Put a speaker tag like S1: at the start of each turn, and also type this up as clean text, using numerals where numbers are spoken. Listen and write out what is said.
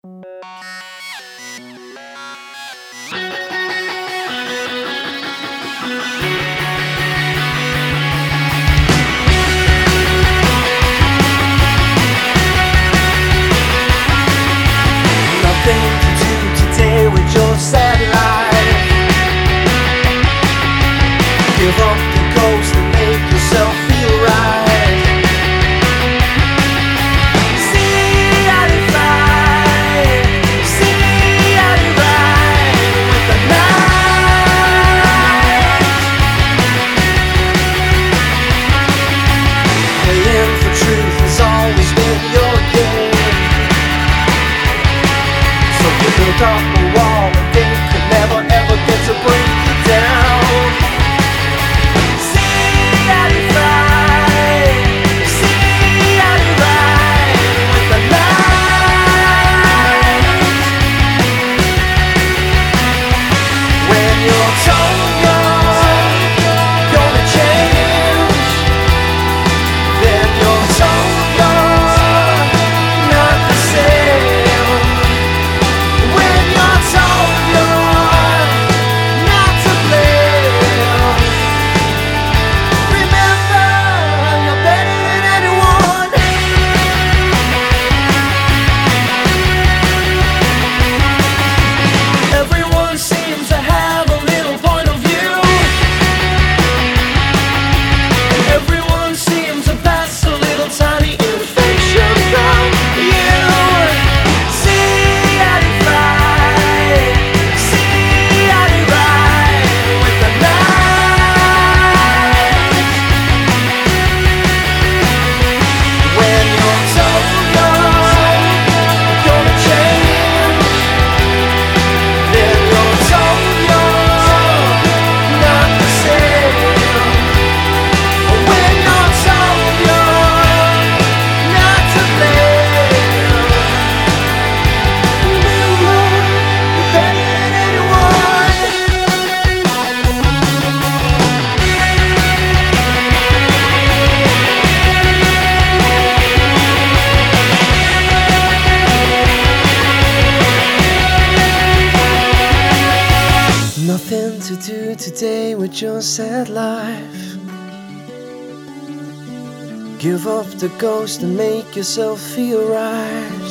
S1: Nothing to do today with your sad life. Give up the ghost and make yourself feel right. See how you fight, see how you ride with the night. Playing for truth has always been your game. So you built up a wall and they could never ever get to break you down. See how you fight, see how you ride with the night. When you're told you're gonna change, then you're told you're not the same. When you're told you're not to blame, remember you're better than anyone. Everyone seems to have a little point of view. Everyone seems to pass a little tiny infection from you. See how you fight, see how you ride with the night. When you're told you're gonna change, then you're told you're not the same. When you're told you're not to blame, remember you're better than anyone. Nothing to do today with your sad life. Give up the ghost and make yourself feel right.